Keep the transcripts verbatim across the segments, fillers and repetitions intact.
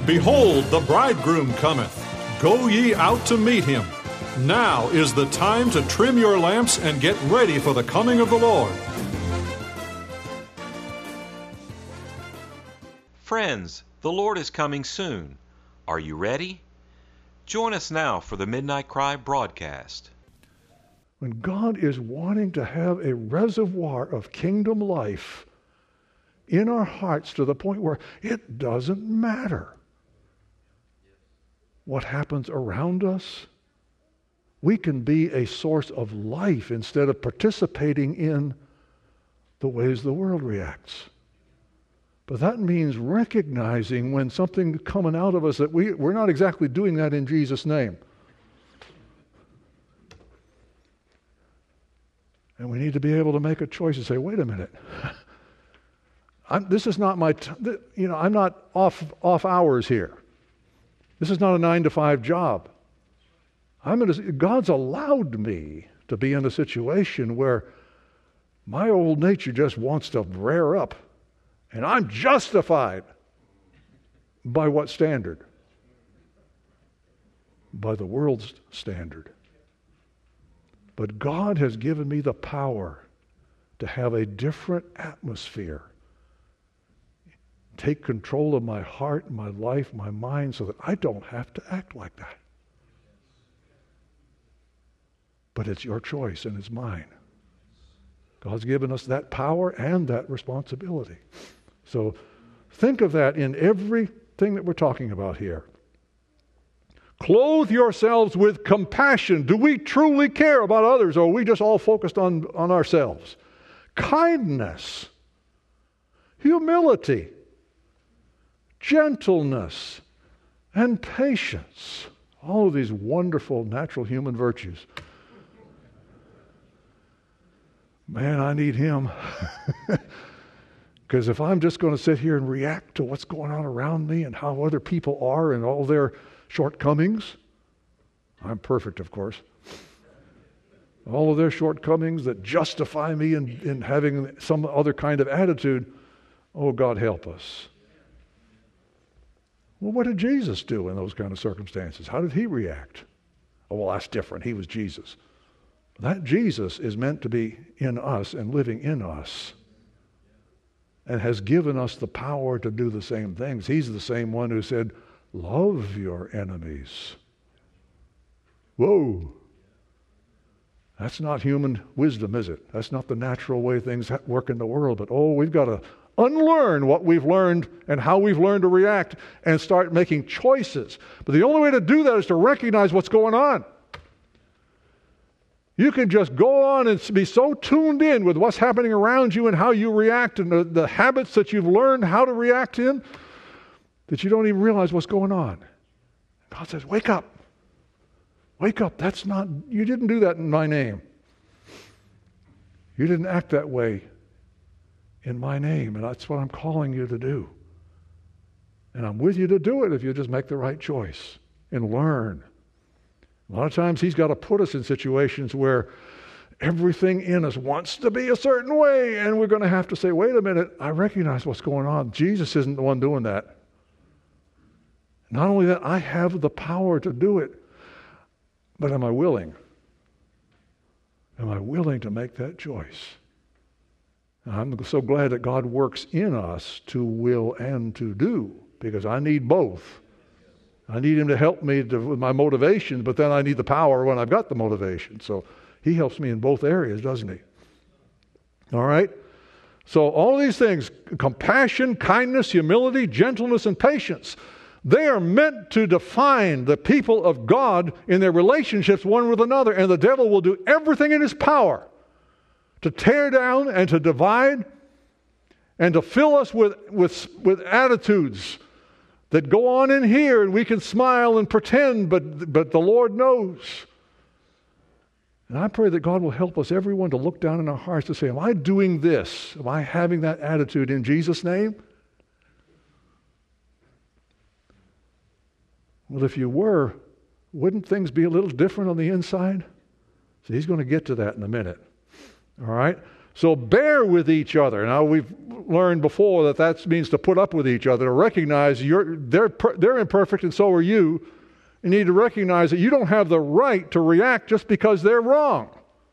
Behold, the bridegroom cometh. Go ye out to meet him. Now is the time to trim your lamps and get ready for the coming of the Lord. Friends, the Lord is coming soon. Are you ready? Join us now for the Midnight Cry broadcast. When God is wanting to have a reservoir of kingdom life in our hearts to the point where it doesn't matter what happens around us, we can be a source of life instead of participating in the ways the world reacts. But that means recognizing when something's coming out of us that we, we're not exactly doing that in Jesus' name. And we need to be able to make a choice and say, wait a minute. I'm, this is not my, t- th- you know, I'm not off off hours here. This is not a nine to five job. I'm in a, God's allowed me to be in a situation where my old nature just wants to rear up. And I'm justified by what standard? By the world's standard. But God has given me the power to have a different atmosphere. Take control of my heart, my life, my mind, so that I don't have to act like that. But it's your choice and it's mine. God's given us that power and that responsibility. So think of that in everything that we're talking about here. Clothe yourselves with compassion. Do we truly care about others, or are we just all focused on, on ourselves? Kindness, humility, gentleness, and patience. All of these wonderful natural human virtues. Man, I need him. Because if I'm just going to sit here and react to what's going on around me and how other people are and all their shortcomings, I'm perfect, of course. All of their shortcomings that justify me in, in having some other kind of attitude, oh, God help us. Well, what did Jesus do in those kind of circumstances? How did he react? Oh, well, that's different. He was Jesus. That Jesus is meant to be in us and living in us, and has given us the power to do the same things. He's the same one who said, love your enemies. Whoa. That's not human wisdom, is it? That's not the natural way things work in the world. But oh, we've got to unlearn what we've learned and how we've learned to react and start making choices. But the only way to do that is to recognize what's going on. You can just go on and be so tuned in with what's happening around you and how you react and the, the habits that you've learned how to react in that you don't even realize what's going on. God says, wake up. Wake up. That's not, you didn't do that in my name. You didn't act that way in my name, and that's what I'm calling you to do. And I'm with you to do it if you just make the right choice and learn. A lot of times he's got to put us in situations where everything in us wants to be a certain way, and we're going to have to say, wait a minute, I recognize what's going on. Jesus isn't the one doing that. Not only that, I have the power to do it, but am I willing? Am I willing to make that choice? And I'm so glad that God works in us to will and to do, because I need both. I need him to help me to, with my motivation, but then I need the power when I've got the motivation. So he helps me in both areas, doesn't he? All right? So all these things, compassion, kindness, humility, gentleness, and patience, they are meant to define the people of God in their relationships one with another. And the devil will do everything in his power to tear down and to divide and to fill us with, with, with attitudes that go on in here, and we can smile and pretend, but, but the Lord knows. And I pray that God will help us, everyone, to look down in our hearts to say, am I doing this? Am I having that attitude in Jesus' name? Well, if you were, wouldn't things be a little different on the inside? So he's going to get to that in a minute. All right? So bear with each other. Now, we've learned before that that means to put up with each other, to recognize you're, they're, they're imperfect and so are you. You need to recognize that you don't have the right to react just because they're wrong.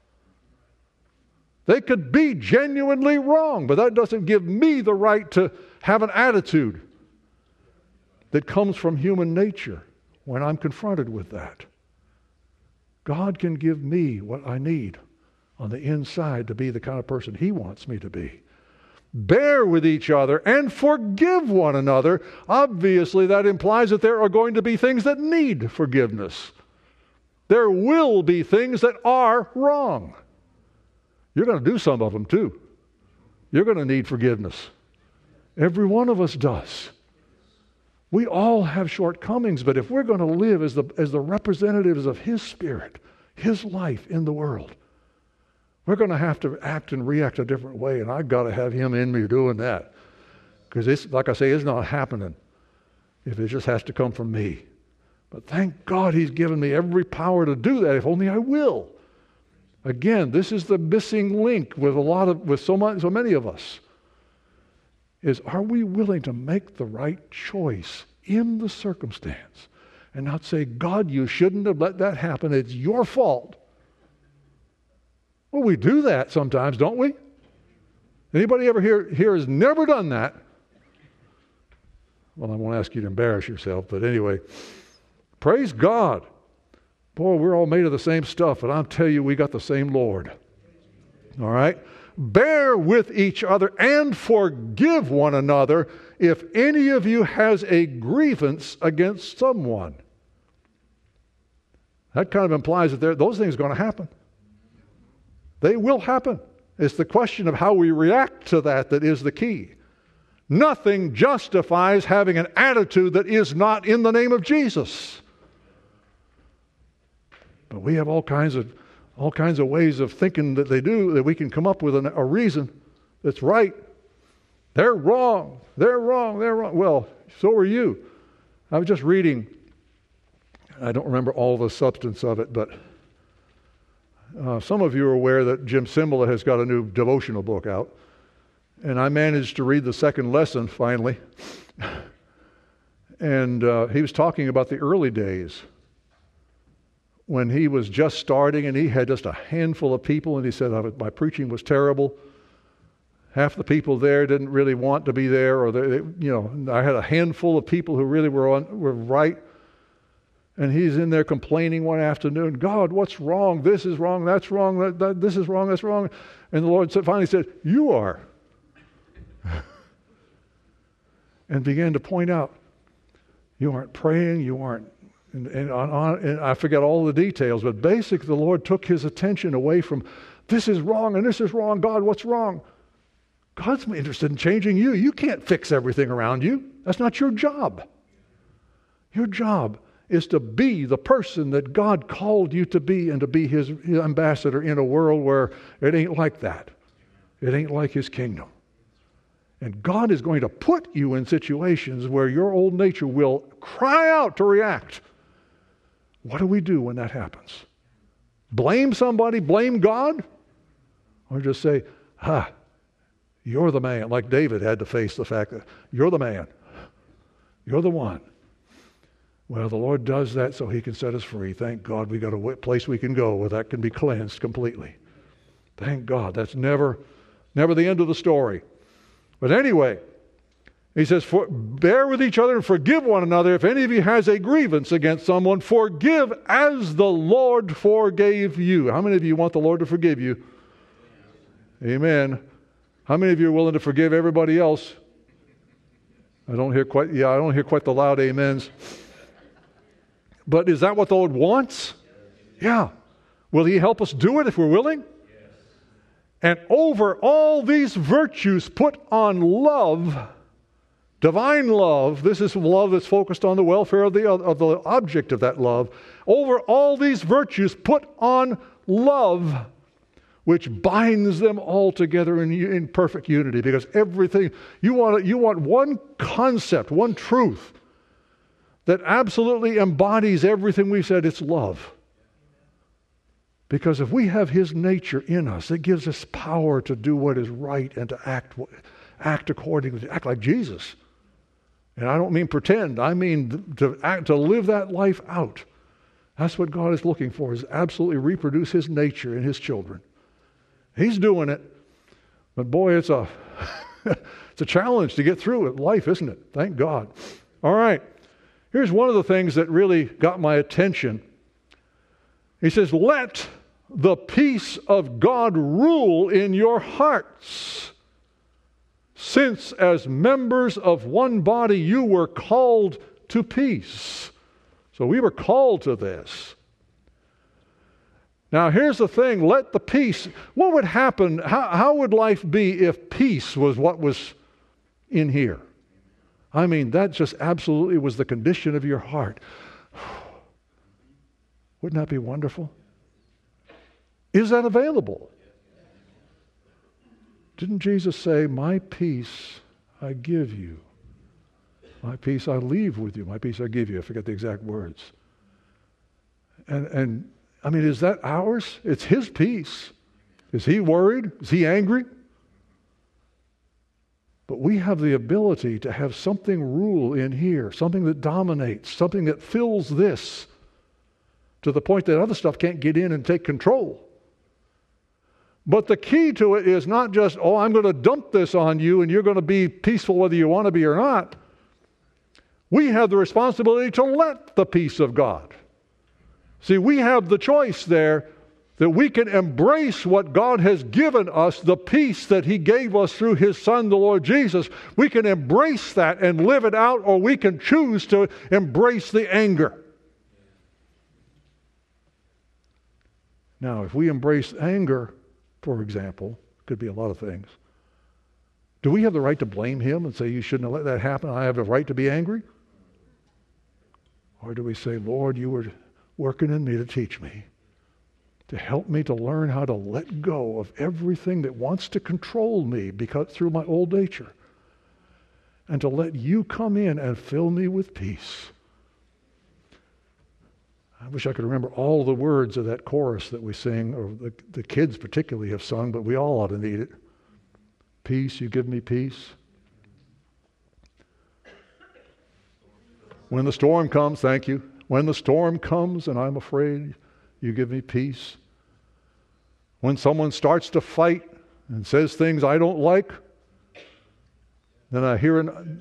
They could be genuinely wrong, but that doesn't give me the right to have an attitude that comes from human nature when I'm confronted with that. God can give me what I need on the inside to be the kind of person He wants me to be. Bear with each other and forgive one another. Obviously, that implies that there are going to be things that need forgiveness. There will be things that are wrong. You're going to do some of them too. You're going to need forgiveness. Every one of us does. We all have shortcomings, but if we're going to live as the, as the representatives of His Spirit, His life in the world, we're going to have to act and react a different way, and I've got to have Him in me doing that. Because it's, like I say, it's not happening if it just has to come from me. But thank God He's given me every power to do that, if only I will. Again, this is the missing link with a lot of, with so much, so many of us, is are we willing to make the right choice in the circumstance and not say, God, you shouldn't have let that happen. It's your fault. Well, we do that sometimes, don't we? Anybody ever here, here has never done that? Well, I won't ask you to embarrass yourself, but anyway, praise God. Boy, we're all made of the same stuff, and I'll tell you, we got the same Lord. All right? Bear with each other and forgive one another if any of you has a grievance against someone. That kind of implies that there, those things are going to happen. They will happen. It's the question of how we react to that that is the key. Nothing justifies having an attitude that is not in the name of Jesus. But we have all kinds of all kinds of ways of thinking that they do, that we can come up with an, a reason that's right. They're wrong. They're wrong. They're wrong. Well, so are you. I was just reading, I don't remember all the substance of it, but uh, some of you are aware that Jim Cymbala has got a new devotional book out. And I managed to read the second lesson finally. And uh, he was talking about the early days when he was just starting and he had just a handful of people, and he said, my preaching was terrible. Half the people there didn't really want to be there, or they, they, you know, I had a handful of people who really were on, were right. And he's in there complaining one afternoon, God, what's wrong? This is wrong, that's wrong, that, that, this is wrong, that's wrong. And the Lord said, finally said, you are. And began to point out, you aren't praying, you aren't, and, and, on, on, and I forget all the details, but basically the Lord took his attention away from, this is wrong and this is wrong, God, what's wrong? God's interested in changing you. You can't fix everything around you. That's not your job. Your job is to be the person that God called you to be and to be His ambassador in a world where it ain't like that. It ain't like His kingdom. And God is going to put you in situations where your old nature will cry out to react. What do we do when that happens? Blame somebody? Blame God? Or just say, ha, you're the man, like David had to face the fact that you're the man. You're the one. Well, the Lord does that so He can set us free. Thank God we got a place we can go where that can be cleansed completely. Thank God. That's never, never the end of the story. But anyway, he says, for, bear with each other and forgive one another. If any of you has a grievance against someone, forgive as the Lord forgave you. How many of you want the Lord to forgive you? Amen. How many of you are willing to forgive everybody else? I don't hear quite, yeah, I don't hear quite the loud amens. But is that what the Lord wants? Yeah. Will He help us do it if we're willing? And over all these virtues, put on love, divine love. This is love that's focused on the welfare of the, of the object of that love. Over all these virtues, put on love, which binds them all together in, in perfect unity. Because everything, you want, you want one concept, one truth that absolutely embodies everything we've said. It's love. Because if we have His nature in us, it gives us power to do what is right and to act act accordingly, act like Jesus. And I don't mean pretend. I mean to act, to live that life out. That's what God is looking for, is absolutely reproduce His nature in His children. He's doing it. But boy, it's a it's a challenge to get through it. Life, isn't it? Thank God. All right. Here's one of the things that really got my attention. He says, let the peace of God rule in your hearts, since as members of one body you were called to peace. So we were called to this. Now here's the thing, let the peace, what would happen, how, how would life be if peace was what was in here? I mean, that just absolutely was the condition of your heart. Wouldn't that be wonderful? Is that available? Didn't Jesus say, my peace I give you. My peace I leave with you. My peace I give you. I forget the exact words. And, and I mean, is that ours? It's His peace. Is He worried? Is He angry? But we have the ability to have something rule in here, something that dominates, something that fills this to the point that other stuff can't get in and take control. But the key to it is not just, oh, I'm going to dump this on you and you're going to be peaceful whether you want to be or not. We have the responsibility to let the peace of God. See, we have the choice there that we can embrace what God has given us, the peace that He gave us through His Son, the Lord Jesus. We can embrace that and live it out, or we can choose to embrace the anger. Now, if we embrace anger, for example, could be a lot of things. Do we have the right to blame Him and say, you shouldn't have let that happen, I have the right to be angry? Or do we say, Lord, you were working in me to teach me, to help me to learn how to let go of everything that wants to control me because through my old nature, and to let you come in and fill me with peace. I wish I could remember all the words of that chorus that we sing, or the, the kids particularly have sung, but we all ought to need it. Peace, you give me peace. When the storm comes, thank you. When the storm comes and I'm afraid, you give me peace. When someone starts to fight and says things I don't like, then I hear an,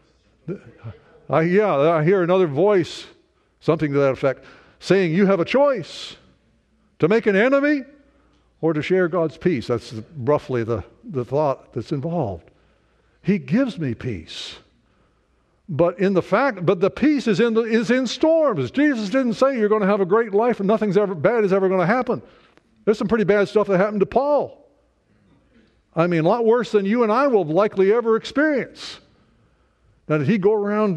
I, yeah, I hear another voice, something to that effect, saying you have a choice to make an enemy or to share God's peace. That's roughly the, the thought that's involved. He gives me peace. But in the fact, but the peace is in the, is in storms. Jesus didn't say you're going to have a great life and nothing's ever bad is ever going to happen. There's some pretty bad stuff that happened to Paul. I mean, a lot worse than you and I will likely ever experience. Now, did he go around,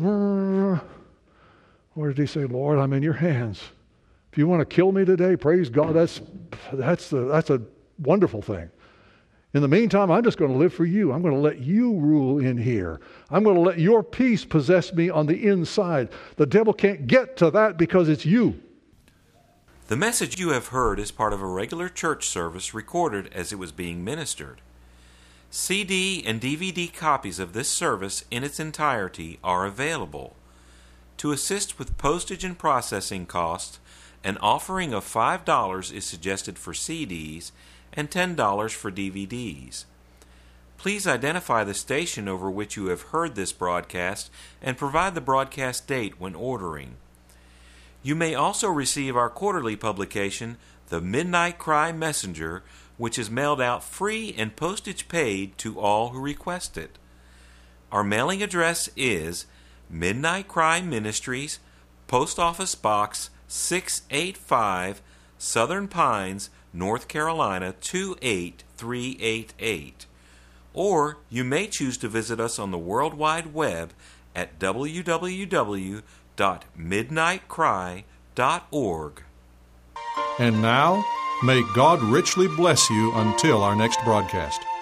or did he say, Lord, I'm in your hands. If you want to kill me today, praise God, that's that's the, that's a wonderful thing. In the meantime, I'm just going to live for you. I'm going to let you rule in here. I'm going to let your peace possess me on the inside. The devil can't get to that because it's you. The message you have heard is part of a regular church service recorded as it was being ministered. C D and D V D copies of this service in its entirety are available. To assist with postage and processing costs, an offering of five dollars is suggested for C Ds and ten dollars for D V Ds. Please identify the station over which you have heard this broadcast and provide the broadcast date when ordering. You may also receive our quarterly publication, The Midnight Cry Messenger, which is mailed out free and postage paid to all who request it. Our mailing address is Midnight Cry Ministries, Post Office Box six eighty-five, Southern Pines, North Carolina two eight three eight eight. Or you may choose to visit us on the World Wide Web at w w w dot midnight cry dot org. And now, may God richly bless you until our next broadcast.